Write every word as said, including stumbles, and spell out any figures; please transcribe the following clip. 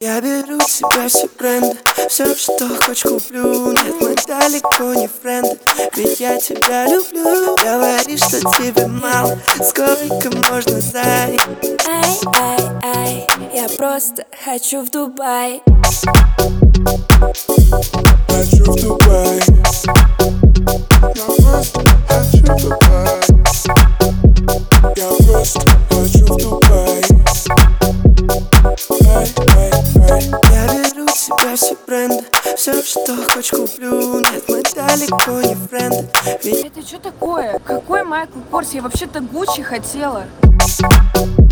Я беру тебя все бренды, все, что хочешь, куплю. Нет, мы далеко не френды, ведь я тебя люблю. Говори, что тебе мало, сколько можно знать. Ай, ай, ай, я просто хочу в Дубай. Хочу в Дубай. Я просто хочу в Дубай. Я просто хочу в Дубай. Ай, ай, ай. Я беру тебя все бренды, все, что хочешь, куплю. Нет, мы далеко не френды, ведь... Это что такое? Какой Майкл Корс? Я вообще-то Гуччи хотела.